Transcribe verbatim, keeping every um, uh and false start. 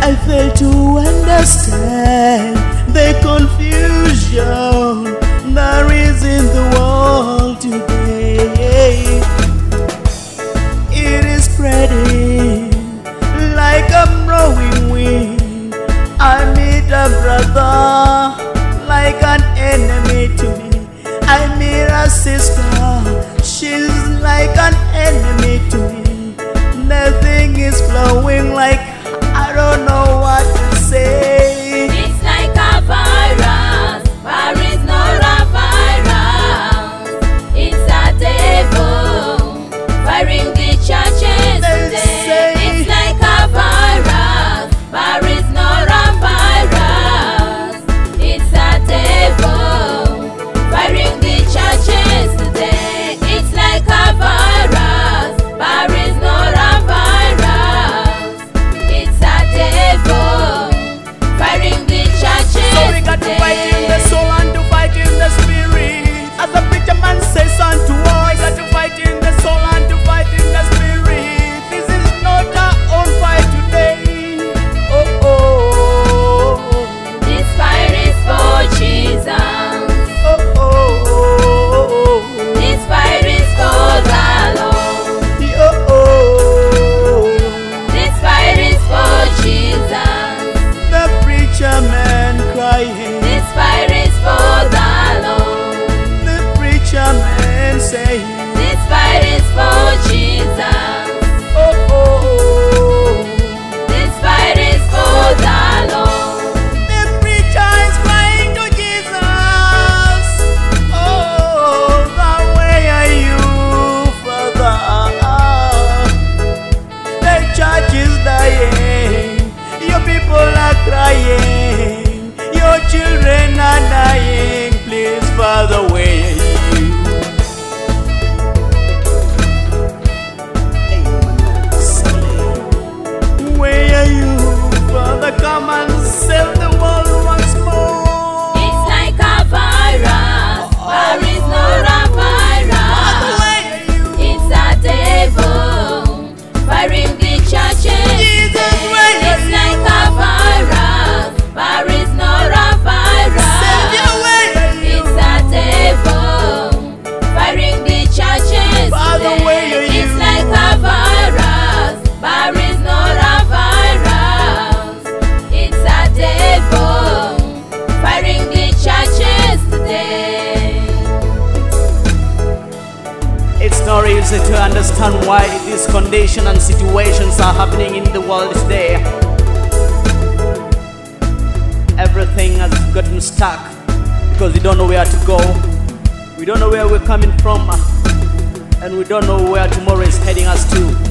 I fail to understand the confusion there is in the world today. It is spreading like a blowing wind. I meet a brother like an enemy to me. I meet a sister, she's like an enemy to me. Nothing is flowing like I don't know what to say. It's like a virus, but it's not a virus. It's a devil firing the churches today. It's like a virus, but it's not a virus. It's a devil firing the churches today. It's like a virus, but it's not a virus. It's a devil firing the churches. So we got to fight in the soul and to fight in the spirit. As the preacher man says unto us, we got to fight in the soul and to fight in the spirit. This is not our own fight today. Oh oh. This fight is for Jesus. Oh oh. This fight is for the Lord. Oh oh. This fight is for Jesus. The preacher man crying. This fight is for the Lord. The preacher man saying, This fight is for Jesus. oh oh. This fight is for the Lord. The preacher is crying to Jesus. Oh, the way are you, Father? The church is dying. Your people are crying. Your children are dying. Please, Father, where are you? Where are you, Father? Come and save the world once more. It's like a virus, but it's not a Father, virus. where are you? It's a devil firing the churches. Jesus, where are It's you? like a virus, but it's not a Savior, virus. where are you? It's a devil firing the churches. Father, today. where are you? It's like a virus, but it's not a virus. It's a devil firing the churches today. It's not easy to understand why these conditions and situations are happening in the world today. Everything has gotten stuck because we don't know where to go. We don't know where we're coming from, and we don't know where tomorrow is heading us to.